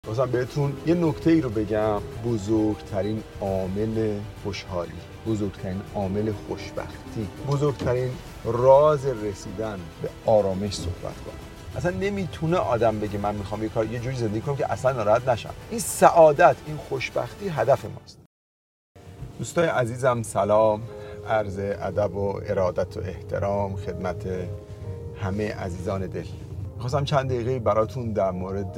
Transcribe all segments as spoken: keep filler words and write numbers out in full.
مثلا بهتون یه نکته ای رو بگم. بزرگترین عامل خوشحالی، بزرگترین عامل خوشبختی، بزرگترین راز رسیدن به آرامش صحبت کنم. اصلا نمیتونه آدم بگه من میخوام یه کار یه جوری زندگی کنم که اصلا ناراحت نشم. این سعادت، این خوشبختی هدف ماست. دوستای عزیزم سلام، عرض ادب و ارادت و احترام خدمت همه عزیزان دل. میخواستم چند دقیقه براتون در مورد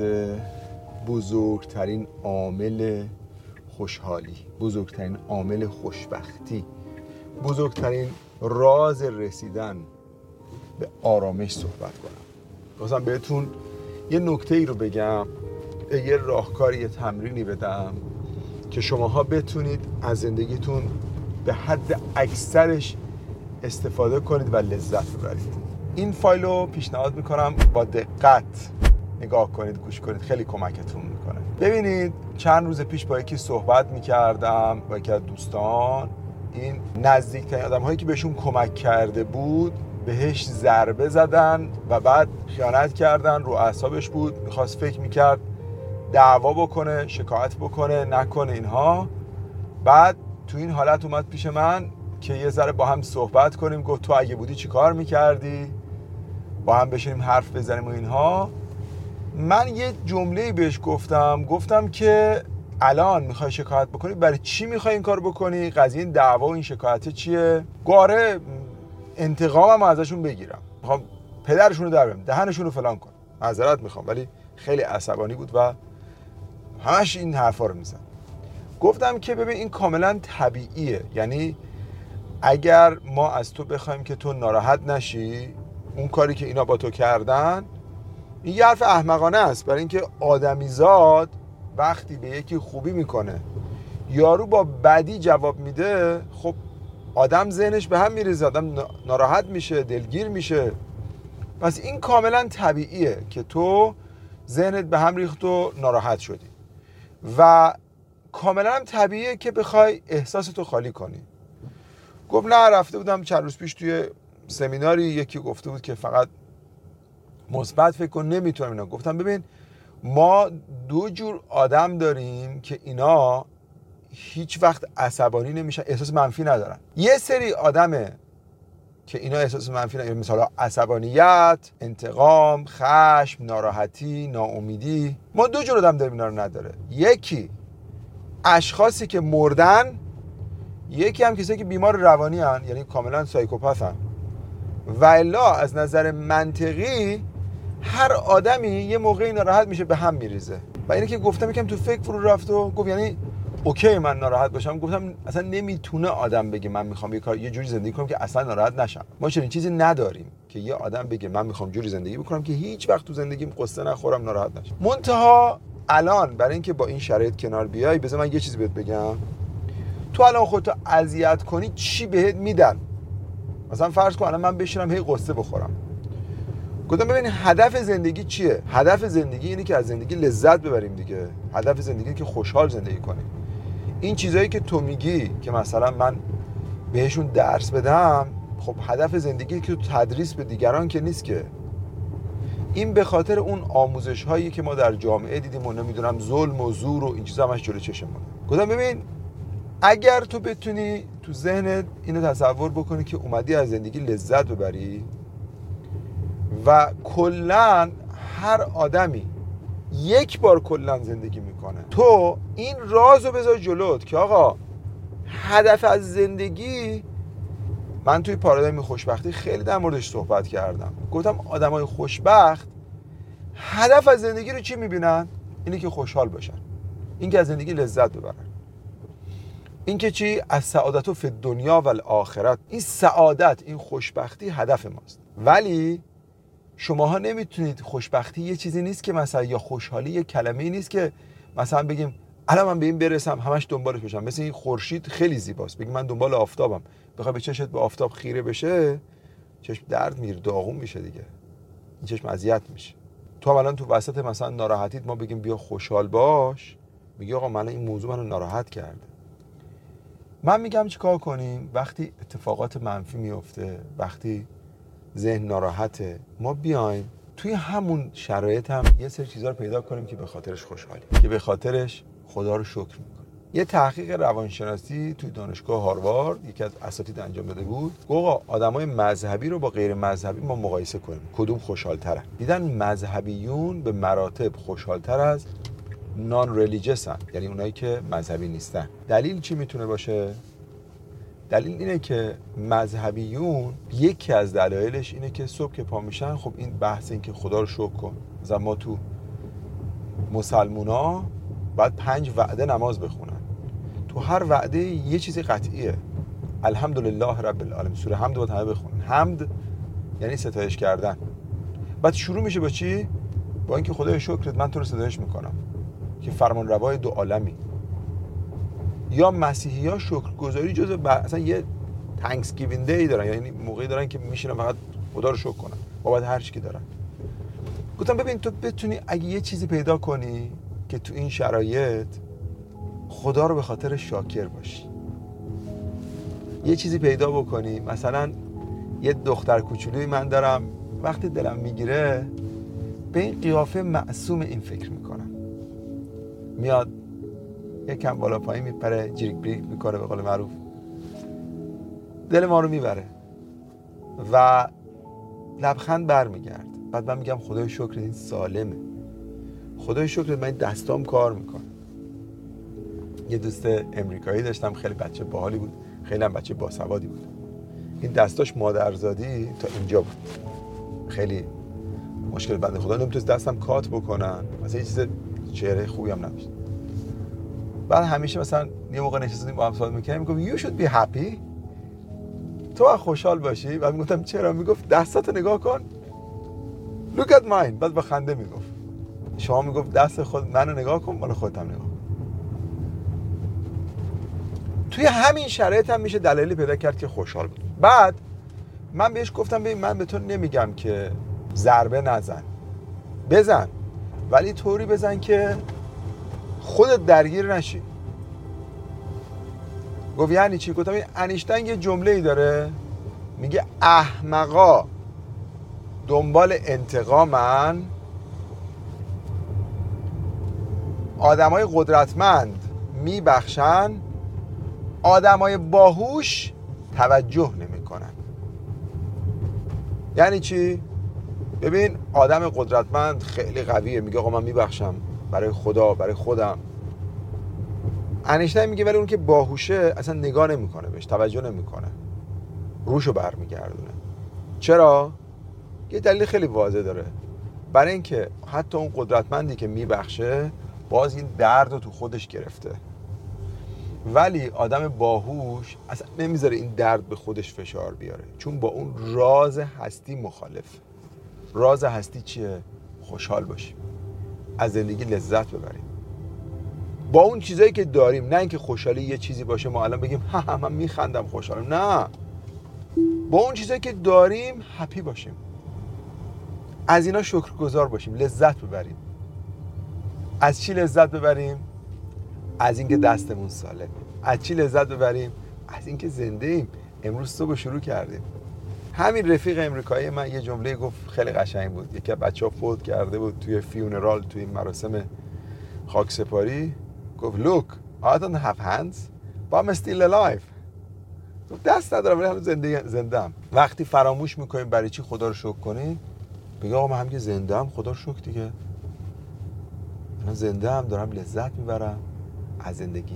بزرگترین عامل خوشحالی، بزرگترین عامل خوشبختی، بزرگترین راز رسیدن به آرامش صحبت کنم. میخواستم بهتون یه نکته ای رو بگم، یه راهکاری، یه تمرینی بدم که شماها بتونید از زندگیتون به حد اکثرش استفاده کنید و لذت ببرید. این فایل رو پیشنهاد میکنم با دقت نگاه کنید، گوش کنید، خیلی کمکتون میکنه. ببینید چند روز پیش با یکی صحبت میکردم، با یکی از دوستان. این نزدیکترین آدم هایی که بهشون کمک کرده بود بهش ضربه زدن و بعد خیانت کردن، رو اعصابش بود، میخواست، فکر میکرد دعوا بکنه، شکایت بکنه، نکنه اینها. بعد تو این حالت اومد پیش من که یه ذره با هم صحبت کنیم. گفت تو اگه بودی چی کار میکردی؟ با هم بشینیم حرف بزنیم و اینها. من یه جمله‌ای بهش گفتم گفتم که الان میخوای شکایت بکنی، برای چی میخوای این کار بکنی؟ قضیه این دعوا و این شکایت چیه؟ گاره انتقامم ازشون بگیرم، میخوام پدرشون رو در بیارم، دهنشون رو فلان کنم. معذرت میخوام، ولی خیلی عصبانی بود و همش این حرفا رو میزد. گفتم که ببین این کاملا طبیعیه، یعنی اگر ما از تو بخوایم که تو ناراحت نشی، اون کاری که اینا با تو کردن، این یه حرف احمقانه است. برای اینکه آدمیزاد وقتی به یکی خوبی میکنه یارو با بدی جواب میده، خب آدم ذهنش به هم میریزه، آدم ناراحت میشه، دلگیر میشه. پس این کاملا طبیعیه که تو ذهنت به هم ریخت و ناراحت شدی و کاملا هم طبیعیه که بخوای احساستو خالی کنی. گفت نه، رفته بودم چند روز پیش توی سمیناری، یکی گفته بود که فقط مثبت فکر کن، نمیتونم اینا. گفتم ببین ما دو جور آدم داریم که اینا هیچ وقت عصبانی نمیشن، احساس منفی ندارن. یه سری آدمه که اینا احساس منفی ندارن، مثلا عصبانیت، انتقام، خشم، ناراحتی، ناامیدی. ما دو جور آدم داریم اینا رو نداره. یکی اشخاصی که مردن، یکی هم کسایی که بیمار روانی هن، یعنی کاملا سایکوپث هن. و الا از نظر منطقی هر آدمی یه موقعی ناراحت میشه، به هم میریزه. و اینه که گفتم یکم تو فکر فرو رفت و گفت یعنی اوکی من ناراحت باشم. گفتم اصلا نمیتونه آدم بگه من میخوام یه کار یه جوری زندگی کنم که اصلا ناراحت نشم. ما چنین چیزی نداریم که یه آدم بگه من میخوام جوری زندگی بکنم که هیچ وقت تو زندگیم قصه نخورم، ناراحت نشم. منتها الان برای اینکه با این شرایط کنار بیای، بذار من یه چیزی بهت بگم. تو الان خودتو اذیت کنی چی بهت میدن؟ مثلا فرض کن الان من بشینم هی قصه بخورم. گفتم ببین هدف زندگی چیه؟ هدف زندگی اینه که از زندگی لذت ببریم دیگه. هدف زندگی اینه که خوشحال زندگی کنیم. این چیزایی که تو میگی که مثلا من بهشون درس بدم، خب هدف زندگی که تو تدریس به دیگران که نیست که. این به خاطر اون آموزش هایی که ما در جامعه دیدیم و نمیدونم ظلم و زور و این چیزا همش جلوی چشمونه. گفتم ببین اگر تو بتونی تو ذهنت اینو تصور بکنی که اومدی از زندگی لذت ببری و کلن هر آدمی یک بار کلن زندگی میکنه، تو این رازو بذار جلوت که آقا هدف از زندگی، من توی پارادایم خوشبختی خیلی در موردش صحبت کردم. گفتم آدمای خوشبخت هدف از زندگی رو چی میبینن؟ اینه که خوشحال باشن، این که از زندگی لذت ببرن، این که چی؟ از سعادت فی الدنیا و الاخرت. این سعادت، این خوشبختی هدف ماست. ولی شماها نمیتونید، خوشبختی یه چیزی نیست که مثلا، یا خوشحالی یه کلمه‌ای نیست که مثلا بگیم الان من به این برسم همش دنبالش بشم. مثل این خورشید خیلی زیباست، بگیم من دنبال آفتابم، بخوای به چشمت به آفتاب خیره بشه، چشم درد میگیره، داغون میشه دیگه، این چشم اذیت میشه. تو الان تو وسط مثلا ناراحتیت ما بگیم بیا خوشحال باش، میگی آقا من این موضوع منو ناراحت کرده. من میگم چیکار کنیم وقتی اتفاقات منفی میفته، وقتی ذهن ناراحته، ما بیایم توی همون شرایط هم یه سری چیزا رو پیدا کنیم که به خاطرش خوشحالیم، که به خاطرش خدا رو شکر میکنیم. یه تحقیق روانشناسی توی دانشگاه هاروارد یکی از اساتید انجام داده بود. گفت آدمای مذهبی رو با غیر مذهبی ما مقایسه کنیم، کدوم خوشحال‌ترن؟ دیدن مذهبیون به مراتب خوشحال‌تر از نان ریلیجیسن، یعنی اونایی که مذهبی نیستن. دلیل چی میتونه باشه؟ دلیل اینه که مذهبیون یکی از دلایلش اینه که صبح که پا میشن، خب این بحث این که خدا رو شکر کن. مثلا ما تو مسلمونا باید پنج وعده نماز بخونن، تو هر وعده یه چیزی قطعیه. الحمدلله رب العالمین، سوره حمد باید همه بخونن. حمد یعنی ستایش کردن. بعد شروع میشه با چی؟ با اینکه خدای شکرت من تو رو ستایش میکنم که فرمان روای دو عالمی. یا مسیحی ها شکرگزاری جزء ب... اصلا یه تانکس گیوینگ دی دارن، یعنی موقعی دارن که میشینن فقط خدا رو شکر کنن بابت هر چیزی که دارن. گفتم ببین تو بتونی اگه یه چیزی پیدا کنی که تو این شرایط خدا رو به خاطر شاکر باشی، یه چیزی پیدا بکنی. مثلا یه دختر کوچولوی من دارم، وقتی دلم میگیره به این قیافه معصوم این فکر میکنم، میاد یکم بالا پایین میپره، جریک بریک میکنه به قول معروف، دل ما رو میبره و لبخند برمیگرد. بعد من میگم خدای شکر این سالمه، خدای شکر من دستام کار میکنه. یه دوست امریکایی داشتم، خیلی بچه باحالی بود، خیلی هم بچه باسوادی بود. این دستاش مادرزادی تا اینجا بود، خیلی مشکل بنده خدا نمیتونست دستم کات بکنن، مثلا یه چیز چهره خوبی هم نداشت. بعد همیشه مثلا یه موقع نشستیم با هم صحبت می‌کردیم، میگفت you should be happy، تو باید خوشحال باشی. بعد میگفتم چرا؟ میگفت دستاتو نگاه کن، look at mine. بعد با خنده میگفت شما، میگفت دست خود منو نگاه کن، مال خودت هم نگاه کن. توی همین شرایط هم میشه دلایلی پیدا کرد که خوشحال بود. بعد من بهش گفتم ببین من به تو نمیگم که ضربه نزن، بزن، ولی طوری بزن که خودت درگیر نشی. گفت یعنی چی؟ گفتم این انیشتین یه جمله‌ای داره میگه احمقا دنبال انتقامن، آدمای قدرتمند میبخشن، آدمای باهوش توجه نمیکنن. یعنی چی؟ ببین آدم قدرتمند خیلی قویه، میگه آقا من میبخشم برای خدا، برای خودم. انیشتین میگه ولی اون که باهوشه اصلا نگاه نمیکنه بهش، توجه نمیکنه، روشو برمیگردونه. چرا؟ یه دلیل خیلی واضح داره، برای اینکه حتی اون قدرتمندی که میبخشه باز این درد رو تو خودش گرفته، ولی آدم باهوش اصلا نمیذاره این درد به خودش فشار بیاره، چون با اون راز هستی مخالف. راز هستی چیه؟ خوشحال باشیم، از زندگی لذت ببریم با اون چیزایی که داریم، نه اینکه خوشحالی یه چیزی باشه ما الان بگیم ها ها من میخندم خوشحالم. نه، با اون چیزایی که داریم هپی باشیم، از اینا شکرگزار باشیم، لذت ببریم. از چی لذت ببریم؟ از اینکه دستمون سالمه. از چی لذت ببریم؟ از اینکه زنده ایم، امروز صبح شروع کردیم. همین رفیق امریکایی من یه جمله گفت خیلی قشنگ بود. یکی از بچه‌ها فوت کرده بود توی فیونرال، توی مراسم خاکسپاری. گفت look I don't have hands but I'm still alive. دست ندارم ولی هنوز زنده زنده‌ام. وقتی فراموش میکنیم برای چی خدا رو شکر کنیم، بگه آقا من هم که زنده‌ام، خدا رو شکر دیگه، من زنده‌ام، دارم لذت میبرم از زندگی.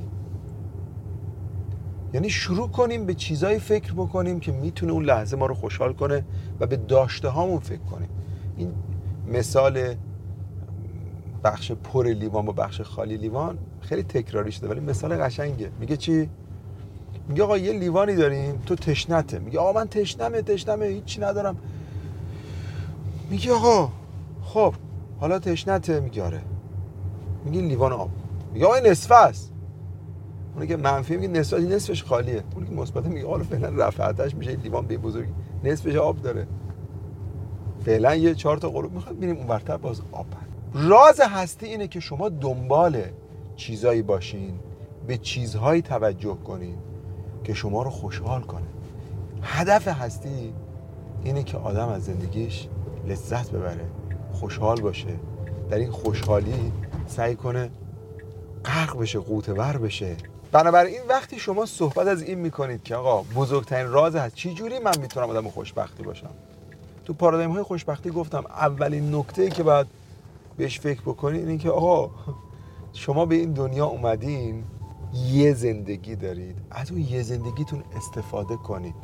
یعنی شروع کنیم به چیزایی فکر بکنیم که میتونه اون لحظه ما رو خوشحال کنه و به داشته هامون فکر کنیم. این مثال بخش پر لیوان با بخش خالی لیوان خیلی تکراری شده ولی مثال قشنگه. میگه چی؟ میگه آقا یه لیوانی داریم، تو تشنته. میگه آقا من تشنمه تشنمه هیچی ندارم. میگه آقا خب حالا تشنته؟ میگه آره. میگه لیوان آب. میگه آقا این نصفه است. اونی که منفی میگه نصف، نصفش خالیه. اونی که مثبت میگه حالا فعلا رفعتش میشه لیوان به بزرگی، نصفش آب داره. فعلا یه چهار تا قلوب میخواد ببینیم اون ورتر باز آب هست. راز هستی اینه که شما دنبال چیزایی باشین، به چیزهایی توجه کنین که شما رو خوشحال کنه. هدف هستی اینه که آدم از زندگیش لذت ببره خوشحال باشه، در این خوشحالی سعی کنه غرق بشه، غوطه ور بشه. بنابراین وقتی شما صحبت از این میکنید که آقا بزرگترین راز هست چی جوری من میتونم آدم خوشبختی باشم، تو پارادایم های خوشبختی گفتم اولین نکته‌ای که باید بهش فکر بکنید اینه که آقا شما به این دنیا اومدین، یه زندگی دارید، از اون یه زندگیتون استفاده کنید.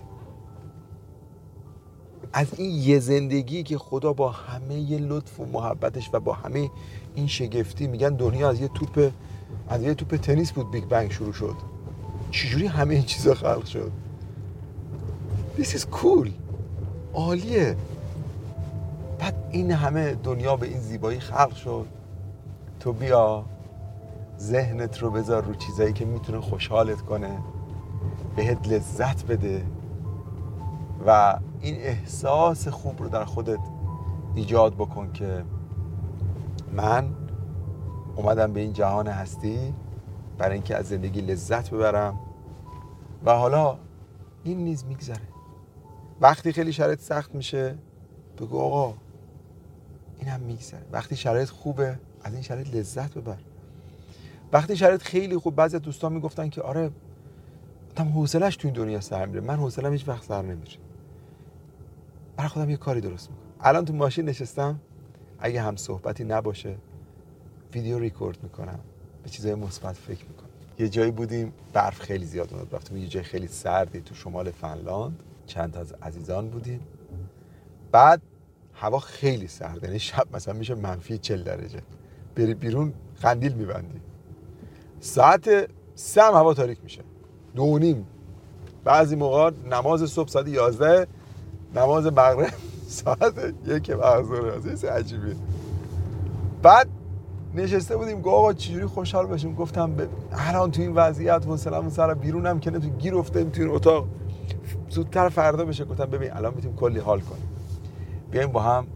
از این یه زندگی که خدا با همه یه لطف و محبتش و با همه این شگفتی، میگن دنیا از یه توپ از یه توپ تنیس بود بیگ بنگ شروع شد، چجوری همه این چیزا خلق شد؟ This is cool، عالیه. بعد این همه دنیا به این زیبایی خلق شد، تو بیا ذهنت رو بذار رو چیزایی که میتونه خوشحالت کنه، بهت لذت بده و این احساس خوب رو در خودت ایجاد بکن که من اومدم به این جهان هستی برای اینکه از زندگی لذت ببرم و حالا این نیز میگذره. وقتی خیلی شرایط سخت میشه بگو آقا اینم میگذره. وقتی شرایط خوبه از این شرایط لذت ببر. وقتی شرایط خیلی خوب، بعضی دوستان میگفتن که آره آدم حوصله‌اش تو این دنیا سر میره، من حوصله‌ام هیچ وقت سر نمیره، برای خودم یه کاری درست میکنم. الان تو ماشین نشستم، اگه هم صحبتی نباشه ویدیو ریکورد میکنم، به چیزای مثبت فکر میکنم. یه جایی بودیم برف خیلی زیاد اومد، رفتیم یه جای خیلی سردی تو شمال فنلاند، چند تا از عزیزان بودیم، بعد هوا خیلی سرد، یعنی شب مثلا میشه منفی چهل درجه، بری بیرون قندیل میبندی. ساعت سه هم هوا تاریک میشه، دو و نیم. بعضی موقع نماز صبح ساعت یازده، نماز مغرب ساعت یک بعد ظهر. از این عجیبه. بعد نشسته بودیم، گفت آقا چجوری خوشحال باشیم. گفتم الان تو این وضعیت حوصله‌مون سر بیرونم که نه، تو گیر افتادیم تو این اتاق، زودتر فردا بشه. گفتم ببین الان میتونیم کلی حال کنیم، بیایم با هم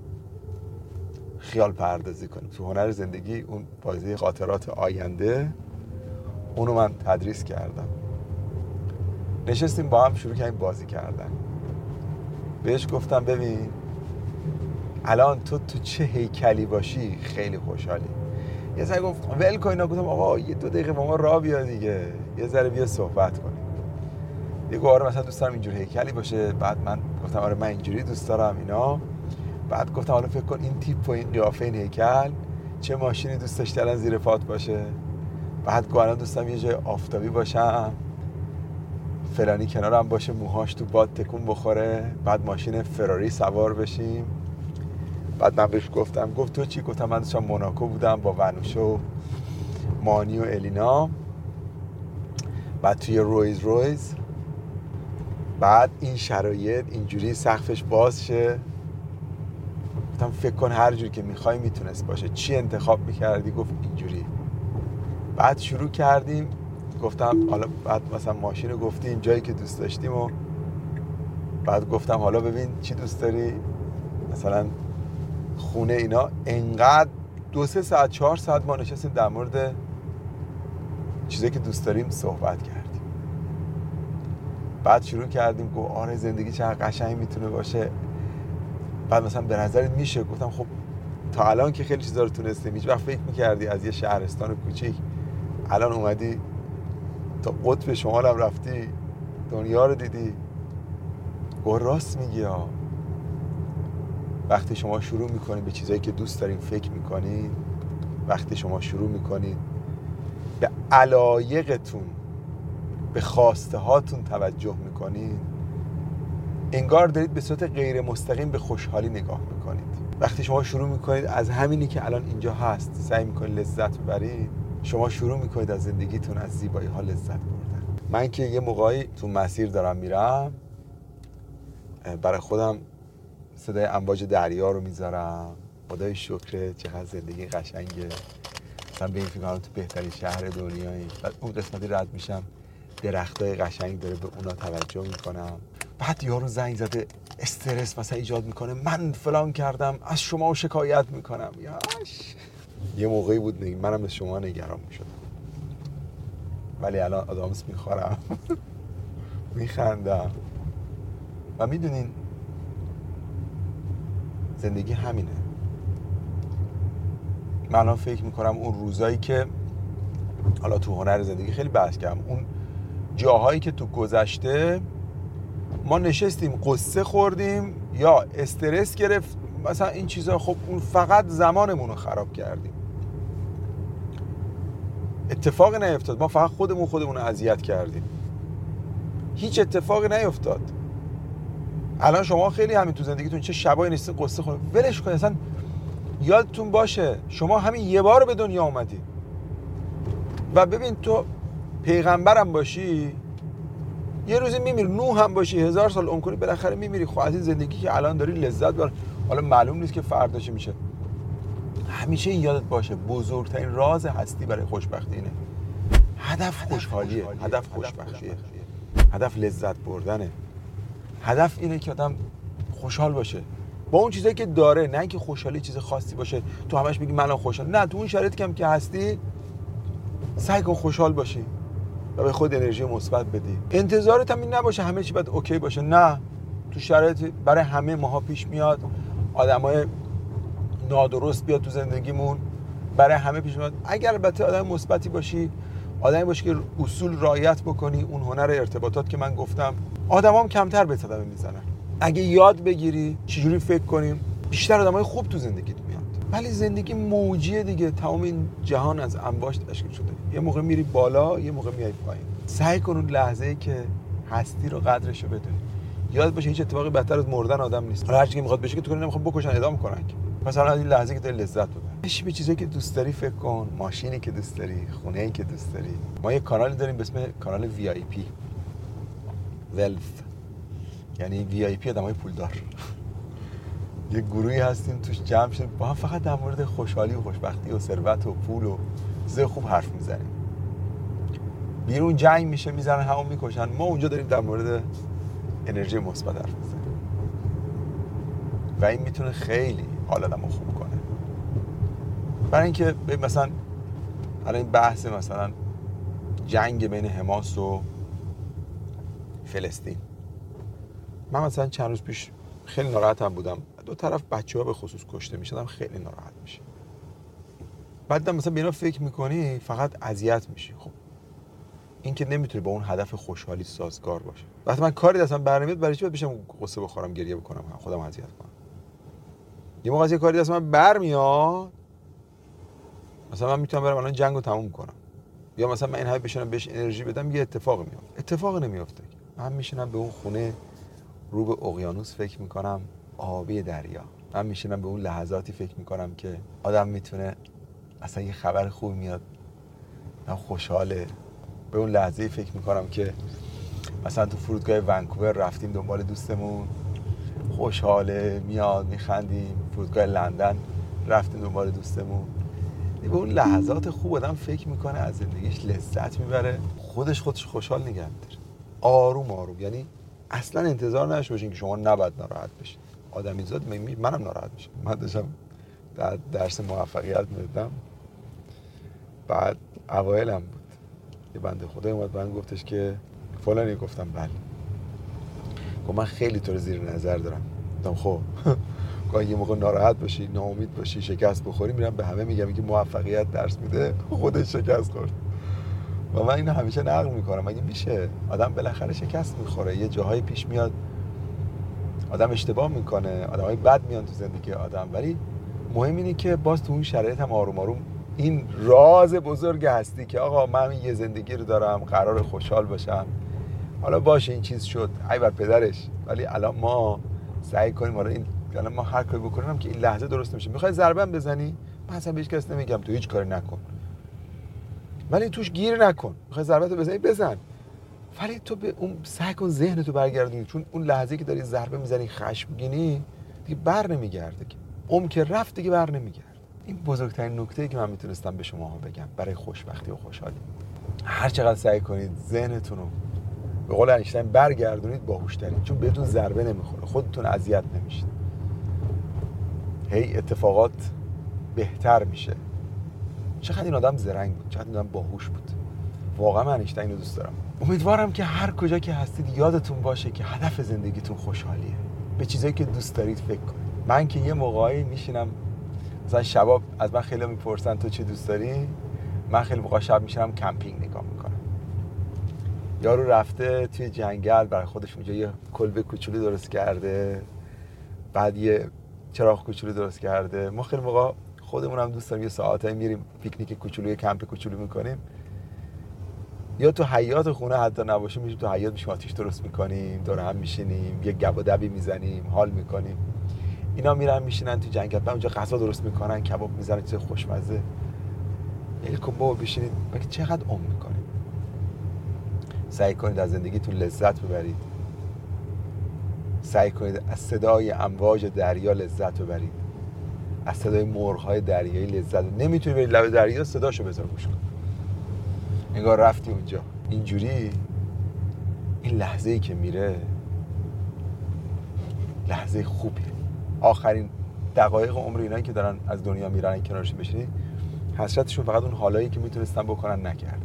خیال پردازی کنیم. تو هنر زندگی اون بازی خاطرات آینده، اونو من تدریس کردم. نشستیم با هم شروع کردیم بازی کردن. بهش گفتم ببین الان تو تو چه هیکلی باشی خیلی خوشحالی. یه ذره گفت ول کن اینا. گفتم آقا یه دو دقیقه با ما راه بیا دیگه، یه ذره بیا صحبت کنیم. یه گفت آره مثلا دوست دارم اینجور هیکلی باشه. بعد من گفتم آره من اینجوری دوست دارم اینا. بعد گفتم حالا فکر کن این تیپ و این قیافه این هیکل، چه ماشینی دوست داشتی الان زیر پات باشه. بعد گفت الان دوست دارم یه جای آفتابی باشم، فلانی کنارم باشه، موهاش تو باد تکون بخوره، بعد ماشین فراری سوار بشیم. بعد من بهش گفتم، گفت تو چی؟ گفتم من داشتم موناکو بودم با ونوشه و مانی و الینا، بعد توی رویز رویز، بعد این شرایط اینجوری سقفش باز شه. گفتم فکر کن هر جور که میخوای میتونست باشه، چی انتخاب میکردی؟ گفت اینجوری. بعد شروع کردیم، گفتم حالا بعد مثلا ماشین رو گفتیم جایی که دوست داشتیم و بعد گفتم حالا ببین چی دوست داری، مثلا خونه اینا. انقدر دو سه ساعت چهار ساعت ما نشستیم در مورد چیزایی که دوست داریم صحبت کردیم. بعد شروع کردیم گفت آره زندگی چقدر قشنگ میتونه باشه. بعد مثلا به نظرت میشه؟ گفتم خب تا الان که خیلی چیزا رو تونستیم، هیچ وقت فکر میکردی از یه شهرستان کوچیک الان اومدی تا قطب شمال هم رفتی، دنیا رو دیدی؟ گفت راست میگی ها. وقتی شما شروع میکنید به چیزایی که دوست دارین فکر میکنید، وقتی شما شروع میکنید به علایقتون، به خواسته هاتون توجه میکنید، انگار دارید به صورت غیر مستقیم به خوشحالی نگاه میکنید. وقتی شما شروع میکنید از همینی که الان اینجا هست سعی میکنید لذت ببرید، شما شروع میکنید از زندگیتون، از زیبایی ها لذت بردن. من که یه موقعی تو مسیر دارم میرم، برای خودم صدای امواج دریا رو میذارم، خدای شکر چقدر زندگی قشنگه، مثلا به این فکر کنم تو بهترین شهر دنیایی. بعد اون قسمتی رد میشم درختای قشنگ داره، به اونا توجه میکنم. بعد یارو زنگ زده استرس مثلا ایجاد میکنه، من فلان کردم از شما شکایت میکنم. یاش یه موقعی بود منم به شما نگران میشدم، ولی الان آدامس میخورم میخندم. و میدونین زندگی همینه، من الان فکر میکنم اون روزایی که حالا تو هنر زندگی خیلی بحث کردم، اون جاهایی که تو گذشته ما نشستیم قصه خوردیم یا استرس گرفت مثلا این چیزا، خب اون فقط زمانمون رو خراب کردیم، اتفاقی نیفتاد، ما فقط خودمون خودمون رو اذیت کردیم، هیچ اتفاقی نیفتاد. الان شما خیلی همین تو زندگیتون چه شبایی نشستین قصه خوردین، ولش کن، اصلا یادتون باشه شما همین یه بار به دنیا اومدی و ببین تو پیغمبرم باشی یه روزی میمیری، نوح هم باشی هزار سال عمر کنی بالاخره میمیری. خب از این زندگی که الان داری لذت ببر، حالا معلوم نیست که فردا چه میشه. همیشه این یادت باشه بزرگترین راز هستی برای خوشبختی اینه، هدف خوشحالیه، هدف خوشبختیه، هدف لذت بردنه، هدف اینه که آدم خوشحال باشه با اون چیزایی که داره، نه اینکه خوشحالی چیز خاصی باشه تو همش بگی من خوشحال، نه، تو اون شرایطی هم که هستی سعی کن خوشحال باشی و به خود انرژی مثبت بدی. انتظارت هم این نباشه همه چی باید اوکی باشه، نه، تو شرایط برای همه ماها پیش میاد آدمای نادرست بیاد تو زندگیمون، برای همه پیش میاد. اگر البته آدم مثبتی باشی، آدمی باشی که اصول رعایت بکنی، اون هنر ارتباطات که من گفتم، آدما هم کمتر به صدمه میزنن. اگه یاد بگیری چجوری فکر کنیم، بیشتر آدمای خوب تو زندگیت میاد. ولی زندگی موجیه دیگه، تمام این جهان از انباشت تشکیل شده، یه موقع میری بالا یه موقع میای پایین. سعی کن اون لحظه‌ای که هستی رو قدرشو بدونی، یاد باشه هیچ اتفاقی بدتر از مردن آدم نیست. حالا هر چیزی که میخواد بشه که تو نمیخواد بکشن اعدام کنن، مثلا این لحظه که داری لذت ببر، بشی به چیزایی که دوست داری فکر کن، ماشینی که دوست داری، خونه‌ای که دوست داری. ما یه کانالی داریم به اسم کانال وی آی پی ولث، یعنی وی آی پی آدمای پولدار. یه گروهی هستیم توش جمع شدیم با هم فقط در مورد خوشحالی و خوشبختی و ثروت و پول و چیزای خوب حرف میزنیم. بیرون جنگ میشه، میزنن همون میکشن، ما اونجا داریم در مورد انرژی مثبت حرف میزنیم و این میتونه خیلی حال آدمو خوب کنه. برای اینکه مثلا الان این بحث مثلا جنگ بین حماس و فلسطین، من مثلا چند روز پیش خیلی ناراحتم بودم، دو طرف بچه‌ها به خصوص کشته میشدن، خیلی ناراحت میشه. بعد مثلا به اینا فکر میکنی فقط اذیت میشی. خب این که نمیتونه با اون هدف خوشحالی سازگار باشه. وقتی من کاری دستم برنمیاد برای چی باید بشم قصه بخورم، گریه بکنم، خودم اذیت کنم؟ یه موقع از یه کاری دست من برمیاد، مثلا من میتونم برم الان جنگو تموم کنم، یا مثلا من این حال بشینم بهش انرژی بدم، یه اتفاقی میفته. اتفاقی نمیفته. من میشینم به اون خونه رو به اقیانوس فکر میکنم، آبی دریا. من میشینم به اون لحظاتی فکر میکنم که آدم میتونه اصلا یه خبر خوب میاد، من خوشحاله. به اون لحظه‌ای فکر میکنم که مثلا تو فرودگاه ونکوور رفتیم دنبال دوستمون، خوشحاله، میاد میخندیم. فرودگاه لندن رفتیم دنبال دوستمون. به اون لحظات خوب آدم فکر میکنه، از زندگیش لذت میبره، خودش خودش خوشحال نگه می‌داره، آروم آروم. یعنی اصلا انتظار نداشته باشین که شما نباید ناراحت بشین. آدمیزاد منم ناراحت میشم. من داشتم در درس موفقیت میدادم، بعد اوایلم بود، یه بنده خدای اومد من گفتش که فلانی، گفتم بله، گفت من خیلی تو رو زیر نظر دارم. گفتم خب گاهی یه موقع ناراحت باشی، ناامید باشی، شکست بخوری، میرم به همه میگم که موفقیت درس میده، خودش شکست خورد. و من اینو همیشه نقل میکنم، مگه میشه آدم بالاخره شکست میخوره، یه جاهای پیش میاد آدم اشتباه میکنه، آدمای بد میان تو زندگی آدم، ولی مهم اینه که باز تو اون شرایط هم آروم آروم این راز بزرگ هستی که آقا من یه زندگی رو دارم، قرار خوشحال باشم. حالا باشه این چیز شد، ای بر پدرش، ولی الان ما سعی کنیم حالا این الان ما هر کاری بکنیم که این لحظه درست نمیشه. میخوای ضربه بزنی، من اصلا به هیچ کس نمیگم تو هیچ کاری نکن، ولی توش گیر نکن. میخوای ضربه بزنی بزن، ولی تو به اون سعی کن ذهنتو برگردونی، چون اون لحظه‌ای که داری ضربه میزنی خشمگینی دیگه بر نمیگرده، که عمر که رفت دیگه بر نمیگرده. این بزرگترین نکته‌ای که من میتونستم به شماها بگم برای خوشبختی و خوشحالی. هر چقدر سعی کنید ذهنتون رو به قول اینشتین برگردونید، باهوش‌ترین، چون بهتون ضربه نمیخوره، خودتون اذیت نمیشید، هی اتفاقات بهتر میشه. چقدر این آدم زرنگ بود، چقدر این آدم باهوش بود. واقعا من اینشتین رو دوست دارم. امیدوارم که هر کجا که هستید یادتون باشه که هدف زندگیتون خوشحالیه، به چیزایی که دوست دارید فکر کنید. من که یه موقعی میشینم مثلا شباب از من خیلی میپرسن تو چی دوست داری؟ من خیلی موقع شب میشم کمپینگ نگاه میکنم. یارو رفته توی جنگل برای خودش اونجا یه کلبه کوچولو درست کرده، بعد یه چراغ کوچولو درست کرده. ما خیلی موقع خودمون هم دوست داریم یه ساعتایی میریم پیکنیک کوچولو، یه کمپ کوچولو میکنیم، یا تو حیاط خونه حتی نباشه میشیم تو حیاط میشیم آتیش درست میکنیم، دور هم میشینیم، یه گب و دبی میزنیم، حال میکنیم. اینا میرن میشینن تو جنگل، بعد اونجا غذا درست میکنن، کباب میزنن، چه خوشمزه. الکو بابا بشینید، مگه چقدر عمر میکنید؟ سعی کنید از زندگیتون لذت ببرید. سعی کنید از صدای امواج دریا لذت ببرید، از صدای مرغ‌های دریایی لذت. نمیتونی بری لب دریا صداشو بذار گوش کن، انگار رفتی اونجا. اینجوری این لحظه‌ای که میره لحظه خوبیه. آخرین دقایق عمر اینایی که دارن از دنیا میرن کنارش بشینی، حسرتشون فقط اون حالایی که میتونستن بکنن نکردن.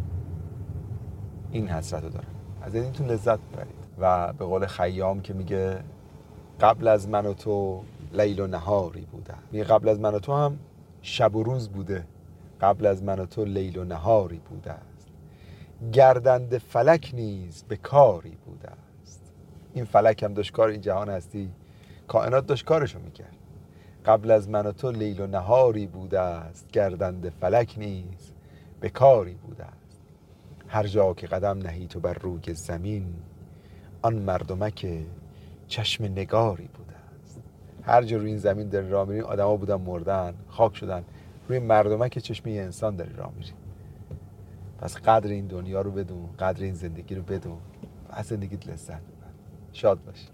این حسرتو دارن. از اینتون لذت ببرید. و به قول خیام که میگه قبل از من و تو لیل و نهاری بوده، میگه قبل از من و تو هم شب و روز بوده، قبل از من و تو لیل و نهاری بوده است، گردنده فلک نیز به کاری بوده است. این فلک هم داشت کار، این جهان هستی، کائنات داشت کارشو میکرد. قبل از من و تو لیل و نهاری بوده است، گردنده فلک نیز به کاری بوده است. هر جا که قدم نهی تو بر روی زمین، آن مردمک چشم نگاری بوده است. هر جا روی این زمین داری راه میری آدما بودن مردن، خاک شدن، روی مردمک چشم یه انسان داری راه میری. پس قدر این دنیا رو بدون، قدر این زندگی رو بدون، از زندگیت لذت ببر. شاد باش.